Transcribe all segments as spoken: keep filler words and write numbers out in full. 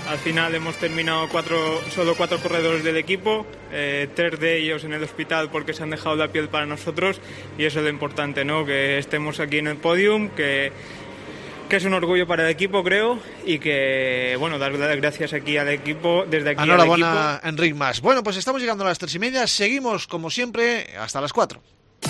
Al final hemos terminado cuatro, solo cuatro corredores del equipo, eh, tres de ellos en el hospital porque se han dejado la piel para nosotros, y eso es lo importante, ¿no? Que estemos aquí en el podium, que, que es un orgullo para el equipo, creo, y que, bueno, dar las gracias aquí al equipo, desde aquí Enhorabuena, al equipo. Enric Mas. Bueno, pues estamos llegando a las tres y media, seguimos como siempre hasta las cuatro.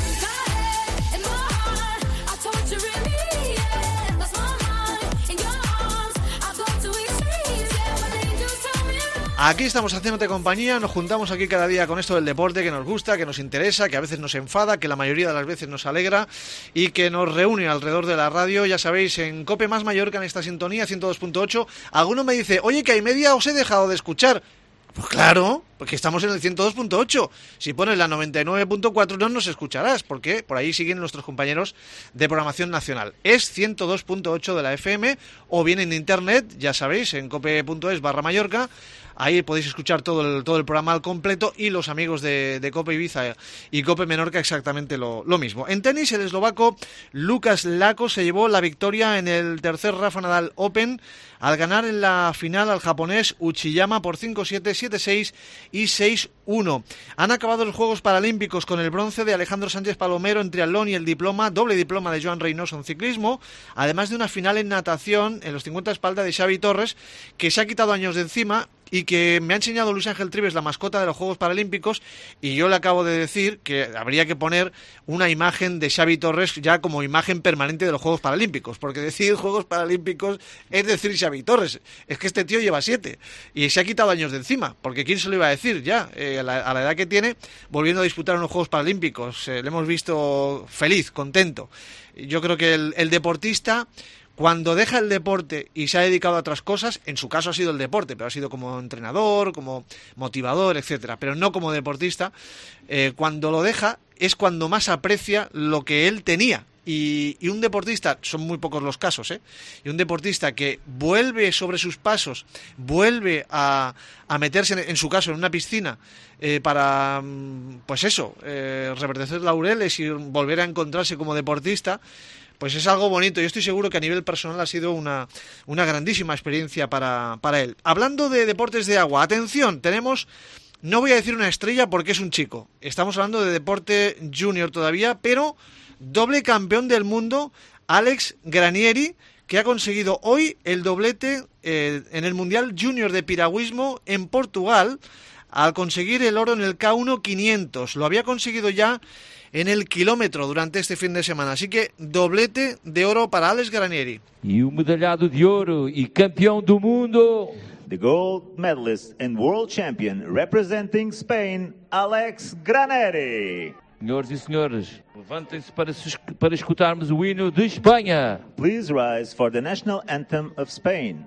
Aquí estamos haciéndote compañía, nos juntamos aquí cada día con esto del deporte que nos gusta, que nos interesa, que a veces nos enfada, que la mayoría de las veces nos alegra y que nos reúne alrededor de la radio, ya sabéis, en Cope Más Mallorca, en esta sintonía ciento dos punto ocho. Alguno me dice, oye, que hay media os he dejado de escuchar. Pues claro, porque estamos en el ciento dos punto ocho. Si pones la noventa y nueve punto cuatro no nos escucharás, porque por ahí siguen nuestros compañeros de programación nacional. Es ciento dos punto ocho de la F M, o bien en internet, ya sabéis, en cope punto es barra Mallorca. Ahí podéis escuchar todo el, todo el programa al completo, y los amigos de, de Cope Ibiza y Cope Menorca exactamente lo, lo mismo. En tenis, el eslovaco Lukas Lako se llevó la victoria en el tercer Rafa Nadal Open al ganar en la final al japonés Uchiyama por cinco siete, siete seis y seis uno. Han acabado los Juegos Paralímpicos con el bronce de Alejandro Sánchez Palomero en triatlón y el diploma, doble diploma de Joan Reynoso en ciclismo, además de una final en natación en los cincuenta espalda de Xavi Torres, que se ha quitado años de encima y que me ha enseñado Luis Ángel Trives, la mascota de los Juegos Paralímpicos, y yo le acabo de decir que habría que poner una imagen de Xavi Torres ya como imagen permanente de los Juegos Paralímpicos, porque decir Juegos Paralímpicos es decir Xavi Torres. Es que este tío lleva siete y se ha quitado años de encima, porque quién se lo iba a decir ya, eh, a, la, a la edad que tiene, volviendo a disputar unos Juegos Paralímpicos. Eh, le hemos visto feliz, contento. Yo creo que el, el deportista, cuando deja el deporte y se ha dedicado a otras cosas, en su caso ha sido el deporte, pero ha sido como entrenador, como motivador, etcétera, pero no como deportista, eh, cuando lo deja es cuando más aprecia lo que él tenía. Y, y un deportista, son muy pocos los casos, ¿eh? Y un deportista que vuelve sobre sus pasos, vuelve a, a meterse, en, en su caso, en una piscina, eh, para, pues eso, eh, reverdecer laureles y volver a encontrarse como deportista, pues es algo bonito. Yo estoy seguro que a nivel personal ha sido una, una grandísima experiencia para, para él. Hablando de deportes de agua, atención, tenemos, no voy a decir una estrella porque es un chico, estamos hablando de deporte junior todavía, pero doble campeón del mundo, Alex Granieri, que ha conseguido hoy el doblete eh, en el Mundial Junior de Piragüismo en Portugal, al conseguir el oro en el K uno quinientos. Lo había conseguido ya en el kilómetro durante este fin de semana. Así que doblete de oro para Alex Granieri. Y un medallado de oro y campeón del mundo. The gold medalist and world champion representing Spain, Alex Granieri. Senhoras e senhores, levantem-se para, para escutarmos o hino de Espanha. Please rise for the national anthem of Spain.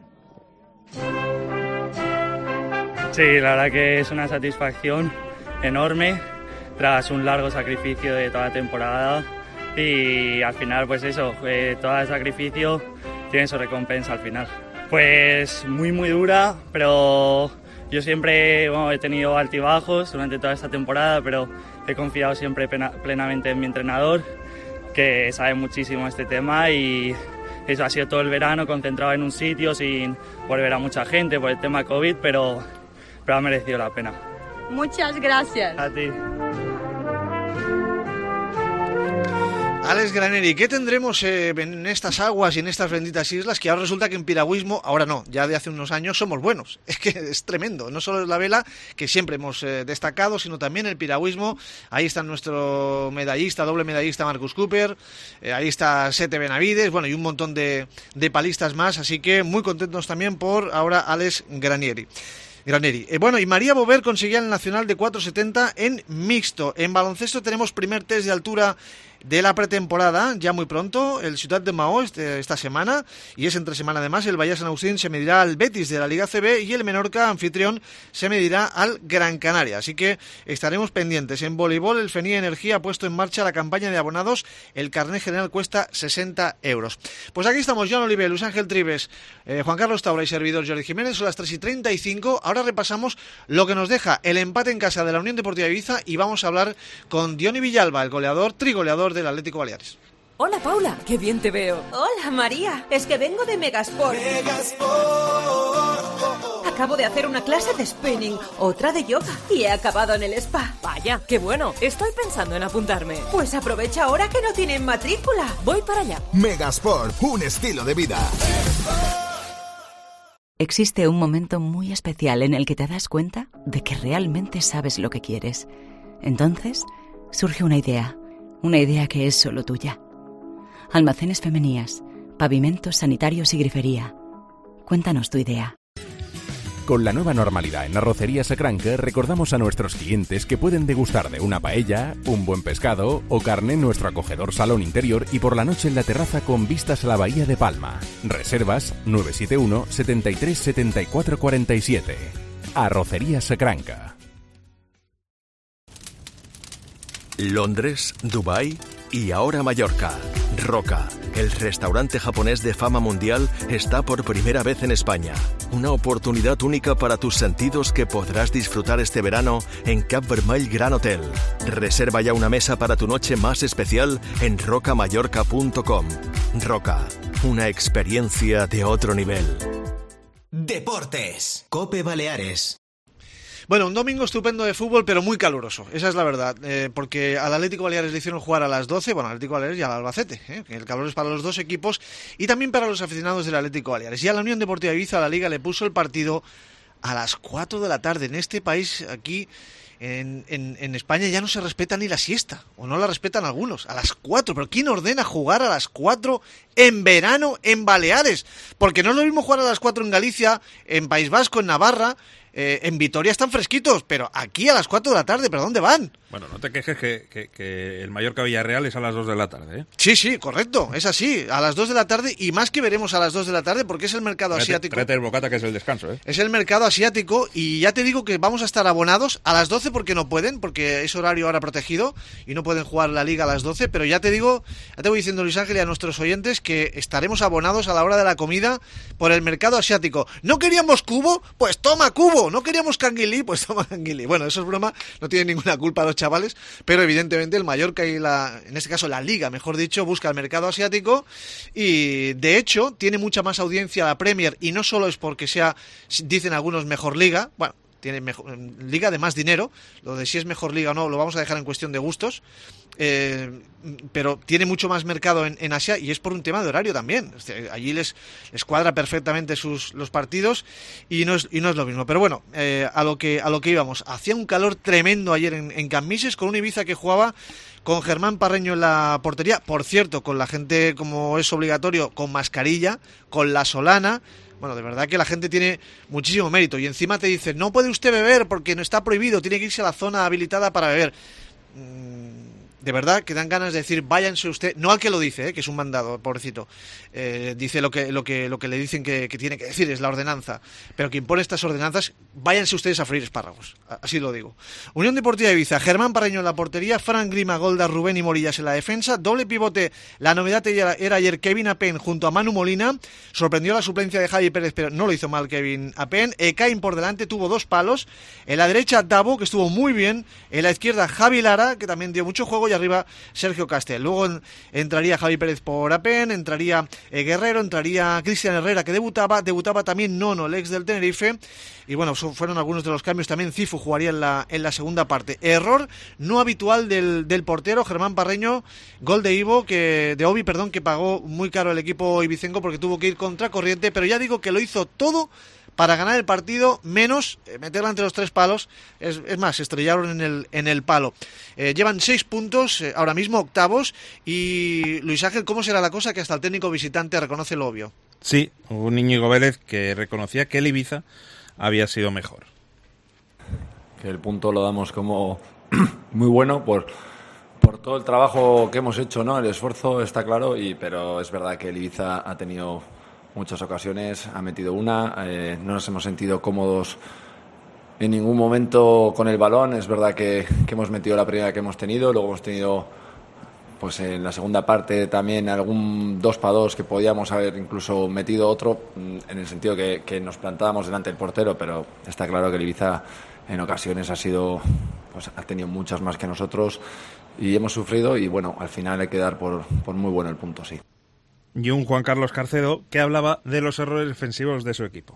Sí, la verdad que es una satisfacción enorme tras un largo sacrificio de toda la temporada, y al final pues eso, eh, todo el sacrificio tiene su recompensa al final. Pues muy muy dura, pero yo siempre bueno, he tenido altibajos durante toda esta temporada, pero he confiado siempre plena, plenamente en mi entrenador, que sabe muchísimo este tema, y eso ha sido todo el verano concentrado en un sitio sin volver a mucha gente por el tema COVID, pero, pero ha merecido la pena. Muchas gracias. A ti. Alex Granieri, ¿qué tendremos eh, en estas aguas y en estas benditas islas? Que ahora resulta que en piragüismo, ahora no, ya de hace unos años somos buenos. Es que es tremendo, no solo es la vela, que siempre hemos eh, destacado, sino también el piragüismo. Ahí está nuestro medallista, doble medallista Marcus Cooper, eh, ahí está Sete Benavides, bueno, y un montón de, de palistas más, así que muy contentos también por ahora Alex Granieri. Granieri. Eh, bueno, y María Bover conseguía el nacional de cuatro setenta en mixto. En baloncesto tenemos primer test de altura de la pretemporada, ya muy pronto, el Ciutat de Maó este, esta semana, y es entre semana además. El Valle San Agustín se medirá al Betis de la Liga C B y el Menorca, anfitrión, se medirá al Gran Canaria, así que estaremos pendientes. En voleibol, el Fenía Energía ha puesto en marcha la campaña de abonados, el carné general cuesta sesenta euros. Pues aquí estamos, Joan Oliver, Luis Ángel Trives, eh, Juan Carlos Taura y servidor Jordi Jiménez. Son las tres y treinta y cinco, ahora repasamos lo que nos deja el empate en casa de la Unión Deportiva Ibiza, y vamos a hablar con Diony Villalba, el goleador, trigoleador del Atlético Baleares. Hola Paula, qué bien te veo. Hola María, es que vengo de Megasport. Megasport. Acabo de hacer una clase de spinning, otra de yoga y he acabado en el spa. Vaya, qué bueno. Estoy pensando en apuntarme. Pues aprovecha ahora que no tienen matrícula. Voy para allá. Megasport, un estilo de vida. Existe un momento muy especial en el que te das cuenta de que realmente sabes lo que quieres. Entonces, surge una idea, una idea que es solo tuya. Almacenes Femenías, pavimentos sanitarios y grifería. Cuéntanos tu idea. Con la nueva normalidad en Arrocería Sacranca recordamos a nuestros clientes que pueden degustar de una paella, un buen pescado o carne en nuestro acogedor salón interior y por la noche en la terraza con vistas a la bahía de Palma. Reservas nueve siete uno, setenta y tres, setenta y cuatro cuarenta y siete. Arrocería Sacranca. Londres, Dubái y ahora Mallorca. Roca, el restaurante japonés de fama mundial, está por primera vez en España. Una oportunidad única para tus sentidos que podrás disfrutar este verano en Cap Vermell Gran Hotel. Reserva ya una mesa para tu noche más especial en roca mallorca punto com. Roca, una experiencia de otro nivel. Deportes. COPE Baleares. Bueno, un domingo estupendo de fútbol, pero muy caluroso, esa es la verdad, eh, porque al Atlético Baleares le hicieron jugar a las doce, bueno, al Atlético Baleares y al Albacete, eh, que el calor es para los dos equipos y también para los aficionados del Atlético Baleares. Y a la Unión Deportiva Ibiza, a la Liga, le puso el partido a las cuatro de la tarde. En este país, aquí en, en, en España, ya no se respeta ni la siesta, o no la respetan algunos, a las cuatro. Pero ¿quién ordena jugar a las cuatro en verano en Baleares? Porque no es lo mismo jugar a las cuatro en Galicia, en País Vasco, en Navarra. Eh, en Vitoria están fresquitos, pero aquí a las cuatro de la tarde, ¿pero dónde van? Bueno, no te quejes que, que, que el Mallorca Villarreal es a las dos de la tarde, ¿eh? Sí, sí, correcto, es así, a las dos de la tarde, y más que veremos a las dos de la tarde porque es el mercado Tráete, asiático. Tráete el bocata, que es el descanso, ¿eh? Es el mercado asiático y ya te digo que vamos a estar abonados a las doce porque no pueden, porque es horario ahora protegido y no pueden jugar la Liga a las doce, pero ya te digo, ya te voy diciendo, Luis Ángel, y a nuestros oyentes que estaremos abonados a la hora de la comida por el mercado asiático. ¿No queríamos cubo? Pues toma cubo. ¿No queríamos canguilí? Pues toma canguilí. Bueno, eso es broma, no tienen ninguna culpa los chavales, pero evidentemente el Mallorca y la, en este caso la Liga, mejor dicho, busca el mercado asiático y de hecho tiene mucha más audiencia la Premier, y no solo es porque sea, dicen algunos, mejor liga, bueno, tiene mejor, liga de más dinero, lo de si es mejor liga o no lo vamos a dejar en cuestión de gustos, eh, pero tiene mucho más mercado en, en Asia, y es por un tema de horario también. Allí les, les cuadra perfectamente sus los partidos y no es, y no es lo mismo. Pero bueno, eh, a lo que a lo que íbamos, hacía un calor tremendo ayer en, en Cambises, con un Ibiza que jugaba con Germán Parreño en la portería, por cierto, con la gente, como es obligatorio, con mascarilla, con la Solana. Bueno, de verdad que la gente tiene muchísimo mérito, y encima te dicen, no puede usted beber porque no está prohibido, tiene que irse a la zona habilitada para beber. De verdad que dan ganas de decir, váyanse usted, no al que lo dice, ¿eh? Que es un mandado, pobrecito, eh, dice lo que lo que lo que le dicen que, que tiene que decir, es la ordenanza, pero quien pone estas ordenanzas, váyanse ustedes a freír espárragos, así lo digo. Unión Deportiva Ibiza, Germán Parreño en la portería, Fran Grima, Golda, Rubén y Morillas en la defensa, doble pivote. La novedad era, era ayer Kevin Apen junto a Manu Molina, sorprendió la suplencia de Javi Pérez, pero no lo hizo mal Kevin Apen. Ekain por delante, tuvo dos palos, en la derecha Davo, que estuvo muy bien, en la izquierda Javi Lara, que también dio mucho juego, y arriba Sergio Castel. Luego en, entraría Javi Pérez por Apen, entraría eh, Guerrero, entraría Cristian Herrera, que debutaba, debutaba también Nono, el ex del Tenerife, y bueno, fueron algunos de los cambios. También Cifu jugaría en la, en la segunda parte. Error no habitual del, del portero Germán Parreño, gol de Ivo, que de Obi, perdón, que pagó muy caro el equipo ibicenco porque tuvo que ir contracorriente, pero ya digo que lo hizo todo para ganar el partido, menos eh, meterla entre los tres palos. Es, es más, se estrellaron en el, en el palo. Eh, llevan seis puntos, eh, ahora mismo octavos. Y Luis Ángel, ¿cómo será la cosa que hasta el técnico visitante reconoce lo obvio? Sí, un Íñigo Vélez que reconocía que el Ibiza había sido mejor. Que el punto lo damos como muy bueno por, por todo el trabajo que hemos hecho, ¿no? El esfuerzo está claro, y pero es verdad que el Ibiza ha tenido muchas ocasiones, ha metido una, eh, no nos hemos sentido cómodos en ningún momento con el balón. Es verdad que, que hemos metido la primera que hemos tenido, luego hemos tenido pues en la segunda parte también algún dos para dos que podíamos haber incluso metido otro, en el sentido que, que nos plantábamos delante del portero, pero está claro que el Ibiza en ocasiones ha sido, pues ha tenido muchas más que nosotros y hemos sufrido, y bueno, al final hay que dar por, por muy bueno el punto, sí. Y un Juan Carlos Carcedo que hablaba de los errores defensivos de su equipo.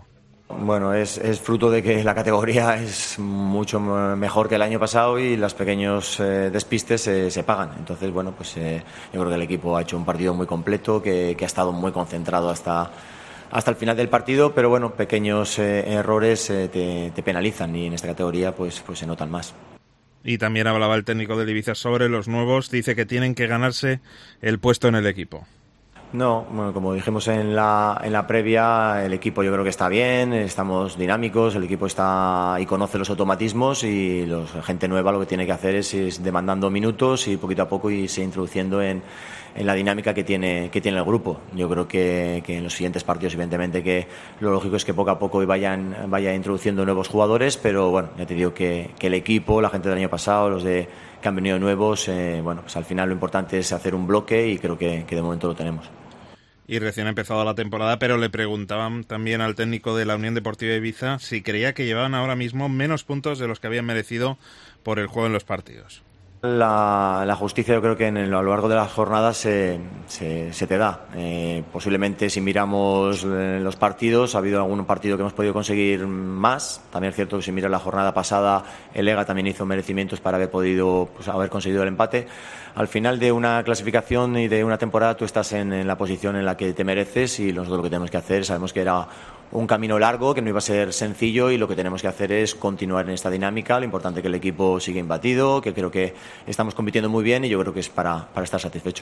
Bueno, es, es fruto de que la categoría es mucho mejor que el año pasado y los pequeños eh, despistes eh, se pagan. Entonces, bueno, pues eh, yo creo que el equipo ha hecho un partido muy completo, que, que ha estado muy concentrado hasta, hasta el final del partido, pero bueno, pequeños eh, errores eh, te, te penalizan y en esta categoría pues, pues se notan más. Y también hablaba el técnico del Ibiza sobre los nuevos, dice que tienen que ganarse el puesto en el equipo. No, bueno, como dijimos en la, en la previa, el equipo yo creo que está bien, estamos dinámicos, el equipo está y conoce los automatismos y los, gente nueva lo que tiene que hacer es ir demandando minutos y poquito a poco irse introduciendo en, en la dinámica que tiene, que tiene el grupo. Yo creo que, que en los siguientes partidos, evidentemente, que lo lógico es que poco a poco vayan, vaya introduciendo nuevos jugadores, pero bueno, ya te digo que, que el equipo, la gente del año pasado, los de que han venido nuevos, eh, bueno, pues al final lo importante es hacer un bloque y creo que, que de momento lo tenemos. Y recién ha empezado la temporada, pero le preguntaban también al técnico de la Unión Deportiva Ibiza si creía que llevaban ahora mismo menos puntos de los que habían merecido por el juego en los partidos. La, la justicia yo creo que en el, a lo largo de las jornadas se, se, se te da. Eh, posiblemente si miramos los partidos, ha habido algún partido que hemos podido conseguir más. También es cierto que si miras la jornada pasada, el Ega también hizo merecimientos para haber podido pues, haber conseguido el empate. Al final de una clasificación y de una temporada tú estás en, en la posición en la que te mereces y nosotros lo que tenemos que hacer, sabemos que era un camino largo, que no iba a ser sencillo y lo que tenemos que hacer es continuar en esta dinámica. Lo importante es que el equipo siga imbatido, que creo que estamos compitiendo muy bien y yo creo que es para, para estar satisfecho.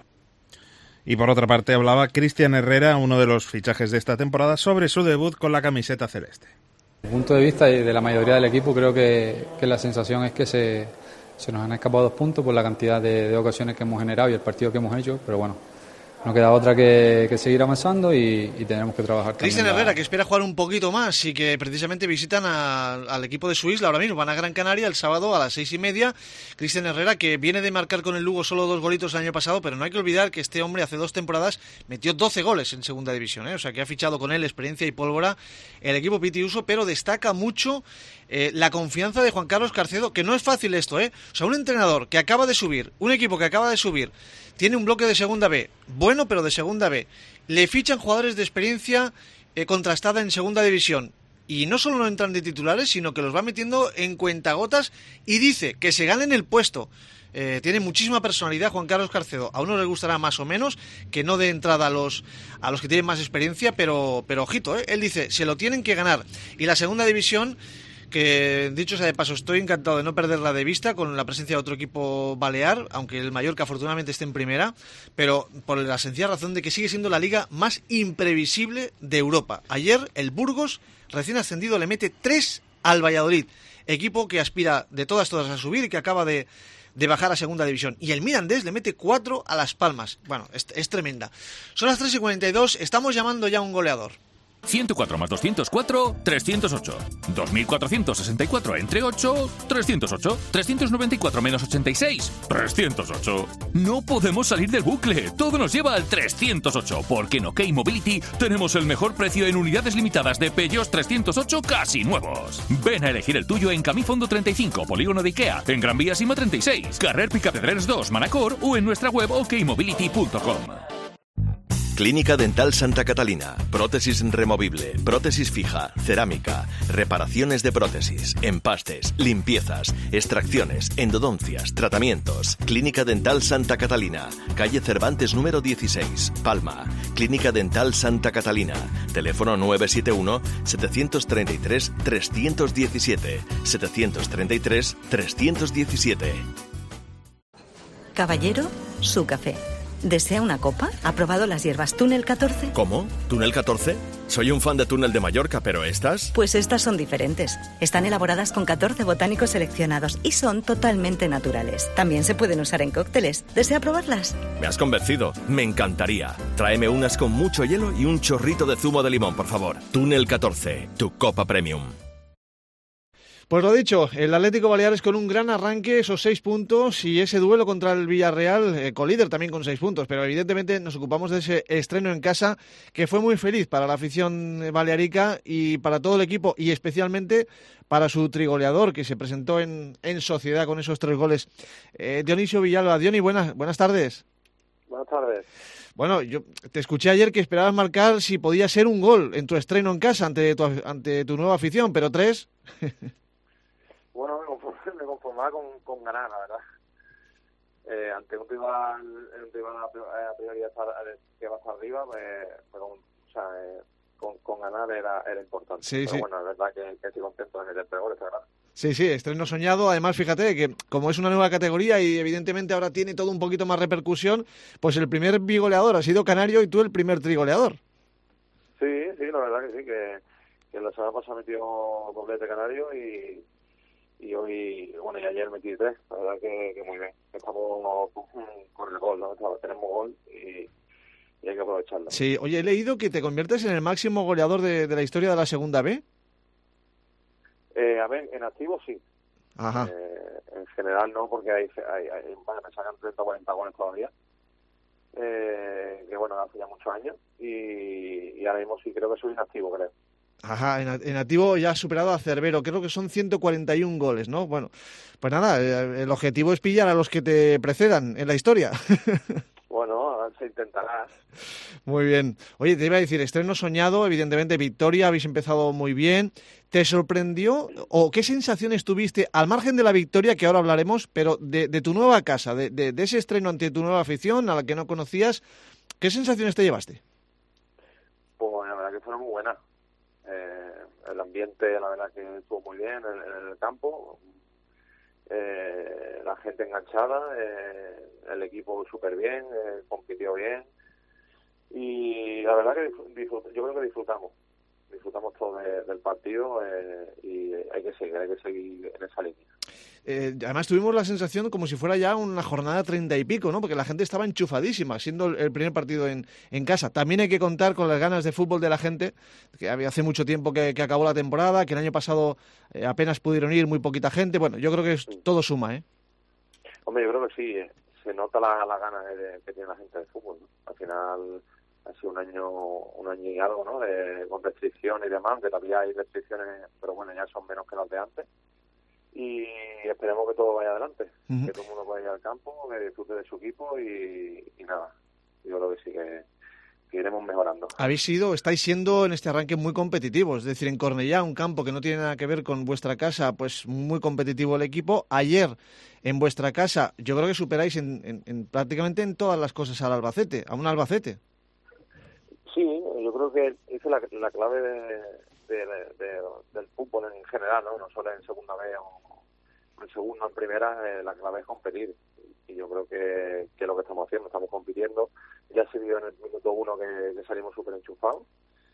Y por otra parte hablaba Cristian Herrera, uno de los fichajes de esta temporada, sobre su debut con la camiseta celeste. Desde el punto de vista de la mayoría del equipo creo que, que la sensación es que se, se nos han escapado dos puntos por la cantidad de, de ocasiones que hemos generado y el partido que hemos hecho, pero bueno, no queda otra que, que seguir avanzando y, y tenemos que trabajar. Cristian la... Herrera, que espera jugar un poquito más y que precisamente visitan a, al equipo de su isla ahora mismo. Van a Gran Canaria el sábado a las seis y media. Cristian Herrera, que viene de marcar con el Lugo solo dos golitos el año pasado, pero no hay que olvidar que este hombre hace dos temporadas metió doce goles en segunda división, ¿eh? O sea que ha fichado con él experiencia y pólvora el equipo Pitiuso, pero destaca mucho eh, la confianza de Juan Carlos Carcedo, que no es fácil esto, ¿eh? O sea, un entrenador que acaba de subir, un equipo que acaba de subir, tiene un bloque de segunda B, bueno, pero de segunda B. Le fichan jugadores de experiencia eh, contrastada en segunda división. Y no solo no entran de titulares, sino que los va metiendo en cuentagotas y dice que se ganen el puesto. Eh, tiene muchísima personalidad Juan Carlos Carcedo. A uno le gustará más o menos, que no dé entrada a los a los que tienen más experiencia, pero, pero ojito, ¿eh? Él dice, se lo tienen que ganar. Y la segunda división, que dicho sea de paso, estoy encantado de no perderla de vista con la presencia de otro equipo balear, aunque el Mallorca afortunadamente esté en primera, pero por la sencilla razón de que sigue siendo la liga más imprevisible de Europa. Ayer el Burgos, recién ascendido, le mete tres al Valladolid, equipo que aspira de todas todas a subir y que acaba de, de bajar a segunda división. Y el Mirandés le mete cuatro a Las Palmas. Bueno, es, es tremenda. Son las tres y cuarenta y dos, estamos llamando ya a un goleador. ciento cuatro más doscientos cuatro, trescientos ocho. dos mil cuatrocientos sesenta y cuatro entre ocho, trescientos ocho. trescientos noventa y cuatro menos ochenta y seis, trescientos ocho. No podemos salir del bucle. Todo nos lleva al trescientos ocho, porque en OK Mobility tenemos el mejor precio en unidades limitadas de Peugeot trescientos ocho casi nuevos. Ven a elegir el tuyo en Camifondo treinta y cinco, Polígono de Ikea, en Gran Vía Sima treinta y seis, Carrer Picapedrers dos, Manacor o en nuestra web ok mobility punto com. Clínica Dental Santa Catalina. Prótesis removible, prótesis fija, cerámica, reparaciones de prótesis, empastes, limpiezas, extracciones, endodoncias, tratamientos. Clínica Dental Santa Catalina. Calle Cervantes número dieciséis, Palma. Clínica Dental Santa Catalina. Teléfono nueve siete uno, siete tres tres, tres uno siete. siete tres tres, tres uno siete. Caballero, su café. ¿Desea una copa? ¿Ha probado las hierbas Túnel catorce? ¿Cómo? ¿Túnel catorce? Soy un fan de Túnel de Mallorca, pero ¿estas? Pues estas son diferentes. Están elaboradas con catorce botánicos seleccionados y son totalmente naturales. También se pueden usar en cócteles. ¿Desea probarlas? Me has convencido. Me encantaría. Tráeme unas con mucho hielo y un chorrito de zumo de limón, por favor. Túnel catorce, tu copa premium. Pues lo dicho, el Atlético Baleares con un gran arranque, esos seis puntos y ese duelo contra el Villarreal, eh, colíder también con seis puntos, pero evidentemente nos ocupamos de ese estreno en casa que fue muy feliz para la afición balearica y para todo el equipo y especialmente para su trigoleador que se presentó en, en sociedad con esos tres goles. Eh, Dionisio Villalba. Diony, buenas, buenas tardes. Buenas tardes. Bueno, yo te escuché ayer que esperabas marcar si podía ser un gol en tu estreno en casa ante tu, ante tu nueva afición, pero tres... Bueno, me conformaba, me conformaba con, con ganar, la verdad. Eh, ante un rival, un rival a priori que va hasta arriba, pues, pues con, o sea, eh, con, con ganar era, era importante. Sí, pero sí. bueno, es verdad que, que estoy contento de meter tres goles, es verdad. Sí, sí, estreno soñado. Además, fíjate que como es una nueva categoría y evidentemente ahora tiene todo un poquito más repercusión, pues el primer bigoleador ha sido Canario y tú el primer trigoleador. Sí, sí, la verdad que sí, que, que la semana pasada metió doblete Canario y, y hoy, bueno, y ayer metí tres. La verdad que, que muy bien. Estamos con el gol, ¿no? Tenemos gol y, y hay que aprovecharlo. Sí, oye, he leído que te conviertes en el máximo goleador de, de la historia de la Segunda B. Eh, a ver, en activo sí. Ajá. Eh, en general no, porque hay, hay, hay bueno, me sacan treinta o cuarenta goles todavía. Eh, que bueno, hace ya muchos años. Y, y ahora mismo sí creo que soy inactivo, creo. Ajá, en, en activo ya has superado a Cervero, creo que son ciento cuarenta y un goles, ¿no? Bueno, pues nada, el objetivo es pillar a los que te precedan en la historia. Bueno, se intentará. Muy bien. Oye, te iba a decir, estreno soñado, evidentemente victoria, habéis empezado muy bien. ¿Te sorprendió o qué sensaciones tuviste, al margen de la victoria, que ahora hablaremos, pero de, de tu nueva casa, de, de, de ese estreno ante tu nueva afición, a la que no conocías, qué sensaciones te llevaste? Pues la verdad que fueron muy buenas. Eh, el ambiente, la verdad que estuvo muy bien en, en el campo. Eh, la gente enganchada, eh, el equipo súper bien, eh, compitió bien y la verdad que disfrut- yo creo que disfrutamos, disfrutamos todo de, del partido eh, y hay que seguir, hay que seguir en esa línea. Eh, además tuvimos la sensación como si fuera ya una jornada treinta y pico, ¿no? Porque la gente estaba enchufadísima, siendo el primer partido en, en casa. También hay que contar con las ganas de fútbol de la gente, que había hace mucho tiempo que, que acabó la temporada, que el año pasado eh, apenas pudieron ir muy poquita gente. Bueno, yo creo que es, todo suma, ¿eh? Hombre, yo creo que sí, eh. se nota la, la gana de, que tiene la gente de fútbol, ¿no? Al final ha sido un año un año y algo, ¿no? De, con restricciones y demás, que todavía hay restricciones, pero bueno, ya son menos que las de antes. Y esperemos que todo vaya adelante, uh-huh. que todo el mundo pueda ir al campo, que disfrute de su equipo y, y nada, yo creo que sí que, que iremos mejorando. Habéis sido, estáis siendo en este arranque muy competitivos, es decir, en Cornellá, un campo que no tiene nada que ver con vuestra casa, pues muy competitivo el equipo. Ayer en vuestra casa, yo creo que superáis en, en, en prácticamente en todas las cosas al Albacete, a un Albacete. Sí, yo creo que esa es la, la clave de, de, de, de, del fútbol en general, ¿no? No solo en segunda B o en segunda o en primera, eh, la clave es competir. Y yo creo que, que es lo que estamos haciendo, estamos compitiendo. Ya se vio en el minuto uno que, que salimos súper enchufados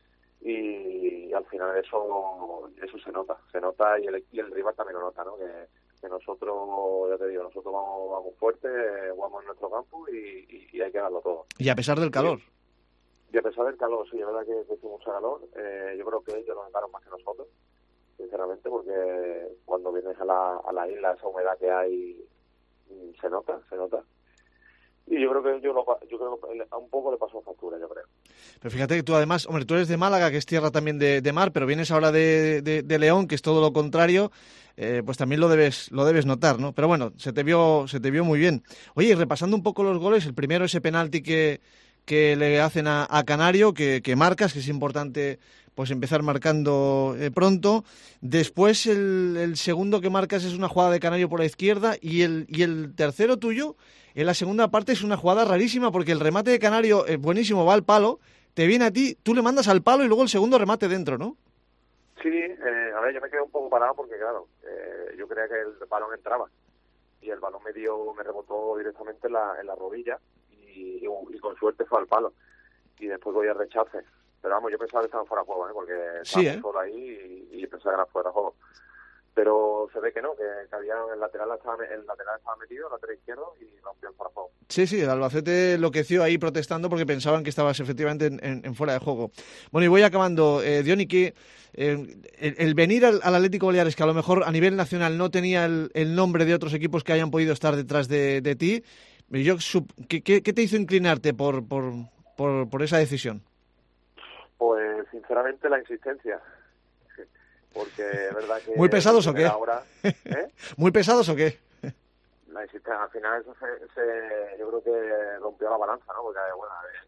y, y al final eso eso se nota, se nota y el, y el rival también lo nota, ¿no? Que, que nosotros, ya te digo, nosotros vamos, vamos fuerte, jugamos en nuestro campo y, y, y hay que darlo todo. Y a pesar del calor. Sí. Y a pesar del calor, sí, es verdad que, que hizo mucho calor. Eh, yo creo que ellos lo notaron más que nosotros, sinceramente, porque cuando vienes a la, a la isla, esa humedad que hay, se nota, se nota. Y yo creo que yo, lo, yo creo que a un poco le pasó factura, yo creo. Pero fíjate que tú además, hombre, tú eres de Málaga, que es tierra también de, de mar, pero vienes ahora de, de, de León, que es todo lo contrario, eh, pues también lo debes lo debes notar, ¿no? Pero bueno, se te vio se te vio muy bien. Oye, y repasando un poco los goles, el primero ese penalti que... que le hacen a, a Canario, que, que marcas, que es importante pues empezar marcando eh, pronto. Después el, el segundo que marcas es una jugada de Canario por la izquierda y el, y el tercero tuyo, en la segunda parte, es una jugada rarísima porque el remate de Canario es buenísimo, va al palo, te viene a ti, tú le mandas al palo y luego el segundo remate dentro, ¿no? Sí, eh, a ver, yo me quedé un poco parado porque, claro, eh, yo creía que el balón entraba y el balón me dio, me rebotó directamente en la, en la rodilla. Y, y con suerte fue al palo y después voy a rechace, pero vamos, yo pensaba que estaba fuera de juego, ¿eh? Porque sí, estaba ¿eh? solo ahí y, y pensaba que era fuera de juego, pero se ve que no, que, que había el lateral estaba, el lateral estaba metido, el lateral izquierdo, y rompió el fuera de juego. Sí, sí, el Albacete enloqueció ahí protestando porque pensaban que estabas efectivamente en, en, en fuera de juego. Bueno, y voy acabando, eh, Diony, que eh, el, el venir al, al Atlético Baleares, que a lo mejor a nivel nacional no tenía el, el nombre de otros equipos que hayan podido estar detrás de, de ti, Yo, ¿qué, qué, ¿Qué te hizo inclinarte por, por, por, por esa decisión? Pues, sinceramente, la insistencia. Porque es verdad que... ¿Muy pesados o qué? Ahora, ¿eh? ¿Muy pesados o qué? La insistencia, al final eso se, se, yo creo que rompió la balanza, ¿no? Porque, bueno,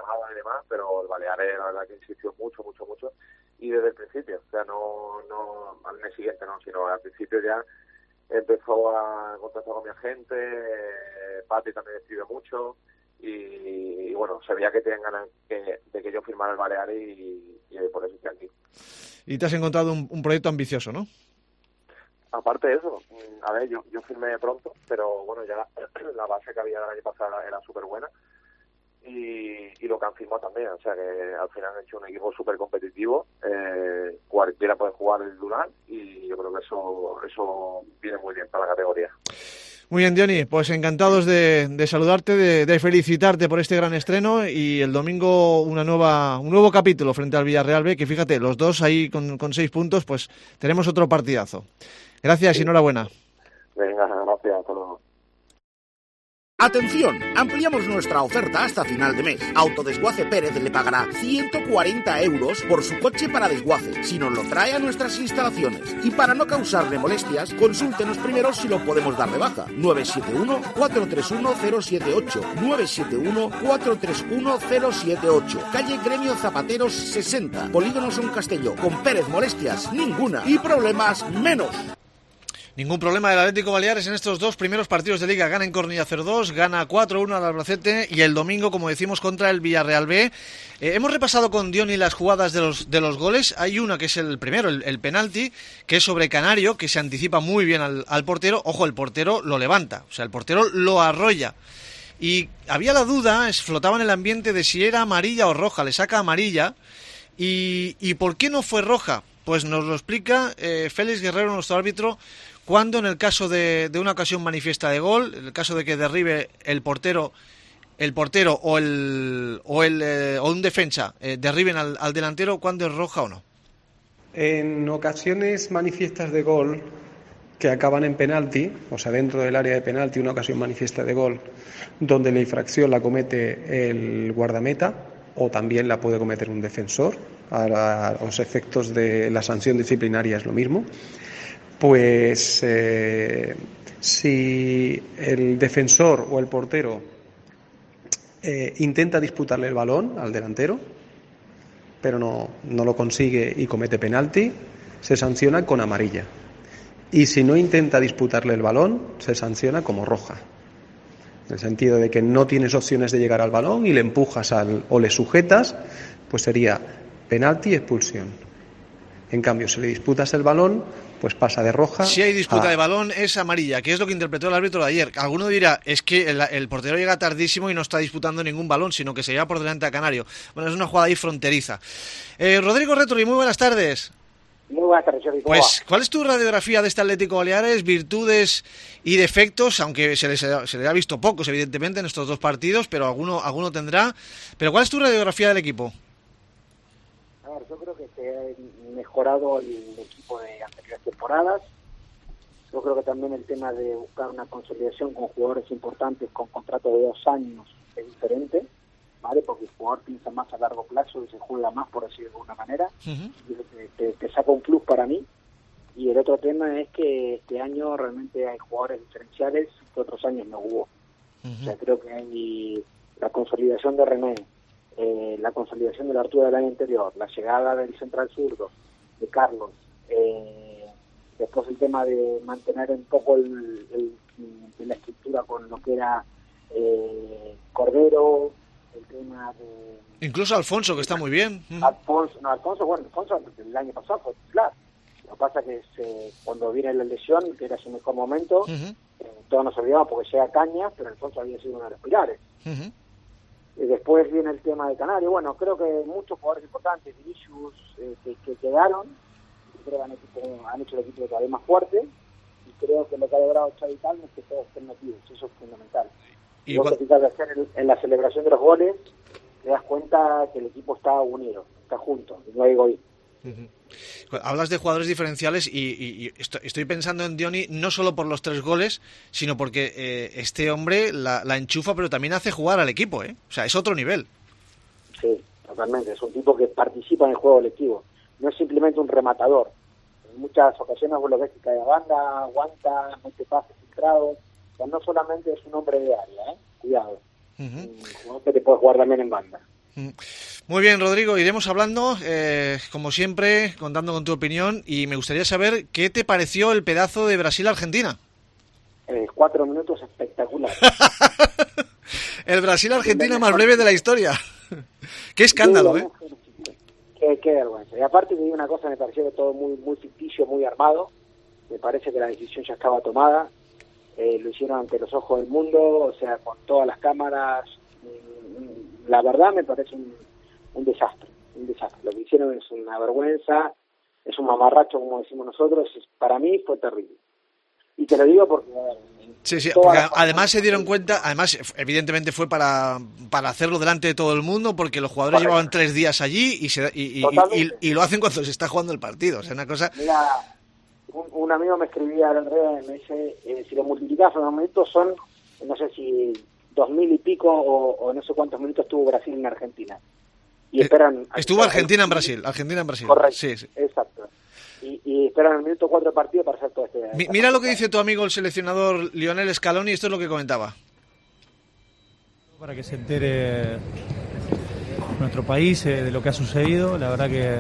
trabajaban y demás, pero el Baleares la verdad que insistió mucho, mucho, mucho, y desde el principio, o sea, no, no al mes siguiente no, sino al principio ya empezó a contactar con mi agente, eh, Pati también escribió mucho, y, y bueno, se veía que tenían ganas que, de que yo firmara el Baleares y, y por eso estoy aquí. Y te has encontrado un, un proyecto ambicioso, ¿no? Aparte de eso, a ver, yo, yo firmé pronto, pero bueno, ya la, la base que había del año pasado era, era súper buena. Y, y lo que han firmado también, o sea que al final han hecho un equipo súper competitivo, eh, cualquiera puede jugar el Dural y yo creo que eso eso viene muy bien para la categoría. Muy bien, Diony, pues encantados de, de saludarte, de, de felicitarte por este gran estreno y el domingo una nueva un nuevo capítulo frente al Villarreal B, que fíjate, los dos ahí con, con seis puntos, pues tenemos otro partidazo. Gracias sí. Y enhorabuena. Venga, gracias, hasta luego. Atención, ampliamos nuestra oferta hasta final de mes. Autodesguace Pérez le pagará ciento cuarenta euros por su coche para desguace, si nos lo trae a nuestras instalaciones. Y para no causarle molestias, consúltenos primero si lo podemos dar de baja. nueve siete uno, cuatro tres uno, cero siete ocho, nueve siete uno, cuatro tres uno, cero siete ocho. Calle Gremio Zapateros sesenta, Polígono Son Castelló. Con Pérez molestias ninguna y problemas menos. Ningún problema del Atlético Baleares en estos dos primeros partidos de Liga. Gana en Cornellà cero dos, gana cuatro uno al Albacete y el domingo, como decimos, contra el Villarreal B. Eh, hemos repasado con Diony las jugadas de los de los goles. Hay una que es el primero, el, el penalti, que es sobre Canario, que se anticipa muy bien al, al portero. Ojo, el portero lo levanta, o sea, el portero lo arrolla. Y había la duda, es, flotaba en el ambiente de si era amarilla o roja. Le saca amarilla. ¿Y, y por qué no fue roja? Pues nos lo explica eh, Félix Guerrero, nuestro árbitro, cuando en el caso de, de una ocasión manifiesta de gol, en el caso de que derribe el portero, el portero o el o el eh, o un defensa eh, derriben al, al delantero, ¿cuándo es roja o no? En ocasiones manifiestas de gol que acaban en penalti, o sea, dentro del área de penalti, una ocasión manifiesta de gol donde la infracción la comete el guardameta o también la puede cometer un defensor, a, la, a los efectos de la sanción disciplinaria es lo mismo. Pues eh, si el defensor o el portero eh, intenta disputarle el balón al delantero, pero no, no lo consigue y comete penalti, se sanciona con amarilla. Y si no intenta disputarle el balón, se sanciona como roja. En el sentido de que no tienes opciones de llegar al balón y le empujas al, o le sujetas, pues sería penalti y expulsión. En cambio, si le disputas el balón, pues pasa de roja. Si hay disputa a... de balón, es amarilla, que es lo que interpretó el árbitro de ayer. Alguno dirá, es que el, el portero llega tardísimo y no está disputando ningún balón, sino que se lleva por delante a Canario. Bueno, es una jugada ahí fronteriza. Eh, Rodrigo Rettori, muy buenas tardes. Muy buenas tardes, Jordi. Pues, ¿cuál es tu radiografía de este Atlético Baleares? Virtudes y defectos, aunque se les, se les ha visto pocos, evidentemente, en estos dos partidos, pero alguno, alguno tendrá. Pero, ¿cuál es tu radiografía del equipo? A ver, yo creo que se ha mejorado el equipo de anteriores temporadas. Yo creo que también el tema de buscar una consolidación con jugadores importantes con contrato de dos años es diferente, ¿vale? Porque el jugador piensa más a largo plazo y se juega más, por decirlo de alguna manera. Uh-huh. Y te, te, te saca un plus para mí. Y el otro tema es que este año realmente hay jugadores diferenciales que otros años no hubo. Uh-huh. O sea, creo que hay la consolidación de René, eh, la consolidación de la Arturo del año anterior, la llegada del central zurdo, de Carlos, eh, después el tema de mantener un poco el, el, el, la estructura con lo que era eh, Cordero, el tema de... Incluso Alfonso, que está muy bien. Alfonso, no, Alfonso, bueno, Alfonso el año pasado fue titular. Lo que pasa que se, cuando viene la lesión, que era su mejor momento, uh-huh. eh, todos nos olvidamos porque llega Cañas, pero Alfonso había sido uno de los pilares. Uh-huh. Y después viene el tema de Canario. Bueno, creo que muchos jugadores importantes, Vinicius, eh, que, que quedaron, y creo que han, equipo, han hecho el equipo todavía más fuerte, y creo que lo que ha logrado Xavi Calma es que todos estén metidos, eso es fundamental. Y lo que tienes que hacer en, en la celebración de los goles, te das cuenta que el equipo está unido, está junto, no hay egoísmo. Uh-huh. Hablas de jugadores diferenciales y, y, y estoy, estoy pensando en Diony no solo por los tres goles, sino porque eh, este hombre la, la enchufa, pero también hace jugar al equipo, ¿eh? O sea, es otro nivel. Sí, totalmente. Es un tipo que participa en el juego colectivo. No es simplemente un rematador. En muchas ocasiones vos lo ves que cae a banda, aguanta, mete pases filtrados. O sea, no solamente es un hombre de área, ¿eh? Cuidado. Uh-huh. Un jugador que te puede jugar también en banda. Muy bien, Rodrigo, iremos hablando, eh, como siempre, contando con tu opinión, y me gustaría saber qué te pareció el pedazo de Brasil-Argentina. Eh, cuatro minutos espectacular. El Brasil-Argentina más breve de la historia. Qué escándalo, ¿eh? Qué, qué vergüenza. Y aparte te digo una cosa, me pareció que todo muy, muy ficticio, muy armado. Me parece que la decisión ya estaba tomada. Eh, lo hicieron ante los ojos del mundo, o sea, con todas las cámaras. La verdad me parece un, un desastre, un desastre. Lo que hicieron es una vergüenza, es un mamarracho, como decimos nosotros. Para mí fue terrible. Y te lo digo porque... Sí, sí, porque además se dieron cuenta, además evidentemente fue para, para hacerlo delante de todo el mundo, porque los jugadores Correcto. llevaban tres días allí y, se, y, y, y, y lo hacen cuando se está jugando el partido. O sea, una cosa... Mira, un, un amigo me escribía al red y me dice, eh, si lo multiplicas en los minutos son, no sé si dos mil y pico o, o no sé cuántos minutos tuvo Brasil en Argentina. Y esperan... Estuvo Argentina en Brasil, Argentina en Brasil. Correcto, sí, sí. Exacto. Y, y esperan el minuto cuatro de partido para hacer todo este... Mi, mira lo que dice tu amigo el seleccionador Lionel Scaloni, esto es lo que comentaba. Para que se entere nuestro país eh, de lo que ha sucedido, la verdad que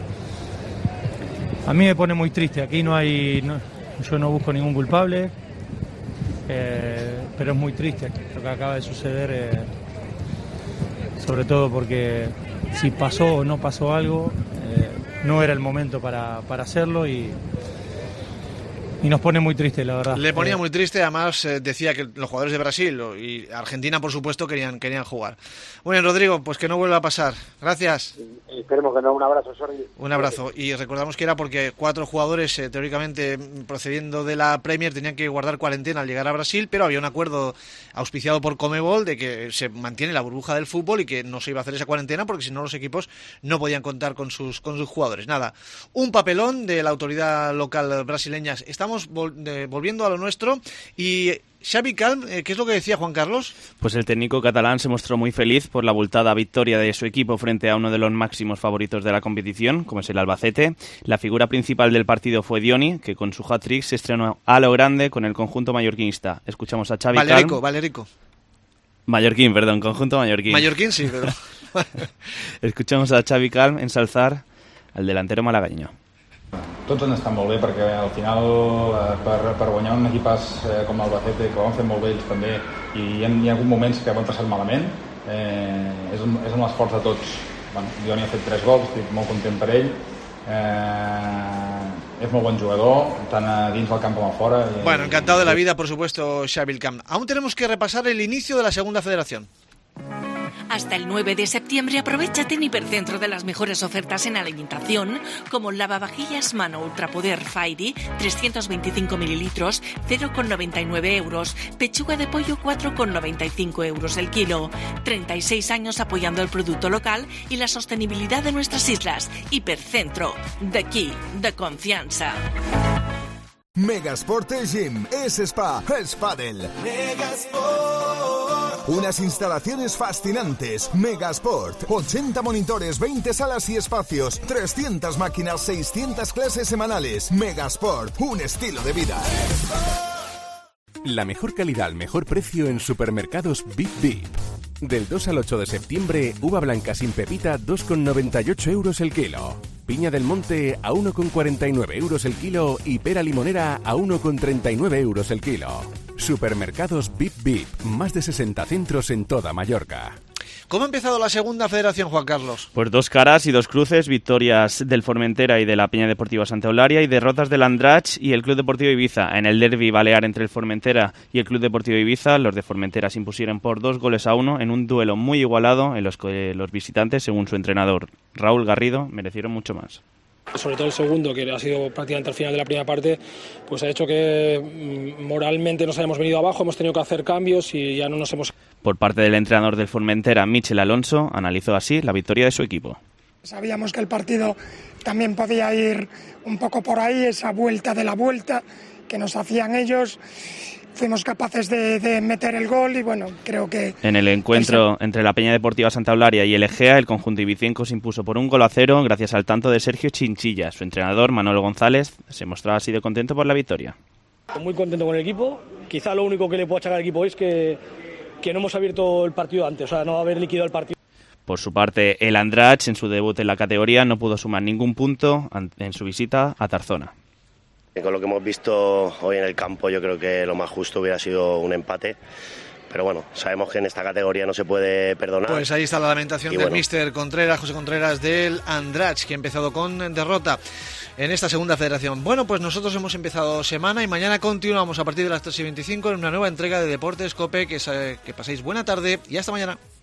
a mí me pone muy triste. Aquí no hay, no, yo no busco ningún culpable, eh, pero es muy triste lo que acaba de suceder, eh, sobre todo porque si pasó o no pasó algo, eh, no era el momento para, para hacerlo y, y nos pone muy triste, la verdad. Le ponía muy triste, además eh, decía que los jugadores de Brasil y Argentina, por supuesto, querían, querían jugar. Muy bien, Rodrigo, pues que no vuelva a pasar. Gracias. Esperemos que no. Un abrazo, Jordi. Un abrazo. Y recordamos que era porque cuatro jugadores, eh, teóricamente procediendo de la Premier, tenían que guardar cuarentena al llegar a Brasil, pero había un acuerdo auspiciado por Conmebol de que se mantiene la burbuja del fútbol y que no se iba a hacer esa cuarentena porque si no los equipos no podían contar con sus, con sus jugadores. Nada, un papelón de la autoridad local brasileña. Estamos vol- de, volviendo a lo nuestro y... Xavi Calm, ¿qué es lo que decía Juan Carlos? Pues el técnico catalán se mostró muy feliz por la abultada victoria de su equipo frente a uno de los máximos favoritos de la competición, como es el Albacete. La figura principal del partido fue Dioni, que con su hat-trick se estrenó a lo grande con el conjunto mallorquinista. Escuchamos a Xavi Valerico, Calm. Valerico. Mallorquín, perdón, conjunto mallorquín. Mallorquín, sí, pero... Escuchamos a Xavi Calm ensalzar al delantero malagueño. Tots han estat molt bé perquè al final eh, per, per guanyar un equipàs eh, com l'Albacete, que ho han fet molt bé ells també, i hi ha, hi ha hagut moments que ho hem passat malament, eh, és, un, és un esforç de tots. Bueno, Dioni ha fet tres gols, estic molt content per ell, eh, és molt bon jugador, tant a dins del camp com a fora. I, bueno, encantado de la vida, por supuesto, Xavi Calm. Aún tenemos que repasar el inicio de la segunda federación. Hasta el nueve de septiembre aprovéchate en Hipercentro de las mejores ofertas en alimentación, como lavavajillas Mano Ultrapoder Fairy, trescientos veinticinco mililitros, cero coma noventa y nueve euros, pechuga de pollo cuatro coma noventa y cinco euros el kilo. treinta y seis años apoyando el producto local y la sostenibilidad de nuestras islas. Hipercentro, d'aquí, de confianza. Megasport Gym es spa, es pádel. Megasport. Unas instalaciones fascinantes. Megasport. ochenta monitores, veinte salas y espacios, trescientas máquinas, seiscientas clases semanales. Megasport, un estilo de vida. La mejor calidad al mejor precio en supermercados Bip Bip. Del dos al ocho de septiembre, uva blanca sin pepita dos coma noventa y ocho euros el kilo. Piña del Monte a uno coma cuarenta y nueve euros el kilo y pera limonera a uno coma treinta y nueve euros el kilo. Supermercados Bip Bip, más de sesenta centros en toda Mallorca. ¿Cómo ha empezado la segunda federación, Juan Carlos? Pues dos caras y dos cruces, victorias del Formentera y de la Peña Deportiva Santa Eulalia y derrotas del Andratx y el Club Deportivo Ibiza. En el derbi balear entre el Formentera y el Club Deportivo Ibiza, los de Formentera se impusieron por dos goles a uno en un duelo muy igualado en los que los visitantes, según su entrenador Raúl Garrido, merecieron mucho más. Sobre todo el segundo, que ha sido prácticamente al final de la primera parte, pues ha hecho que moralmente nos hayamos venido abajo, hemos tenido que hacer cambios y ya no nos hemos... Por parte del entrenador del Formentera, Michel Alonso, analizó así la victoria de su equipo. Sabíamos que el partido también podía ir un poco por ahí, esa vuelta de la vuelta que nos hacían ellos. Fuimos capaces de, de meter el gol y bueno, creo que... En el encuentro esa... entre la Peña Deportiva Santa Eulalia y el Egea, el conjunto ibicenco se impuso por un gol a cero gracias al tanto de Sergio Chinchilla. Su entrenador, Manuel González, se mostraba así de contento por la victoria. Muy contento con el equipo. Quizá lo único que le puedo achacar al equipo es que, que no hemos abierto el partido antes, o sea, no haber liquidado el partido. Por su parte, el Andratx, en su debut en la categoría, no pudo sumar ningún punto en su visita a Tarzona. Con lo que hemos visto hoy en el campo, yo creo que lo más justo hubiera sido un empate. Pero bueno, sabemos que en esta categoría no se puede perdonar. Pues ahí está la lamentación y del bueno. míster Contreras, José Contreras, del Andratx, que ha empezado con derrota en esta segunda federación. Bueno, pues nosotros hemos empezado semana y mañana continuamos a partir de las tres y veinticinco en una nueva entrega de Deportes COPE. Que, que paséis buena tarde y hasta mañana.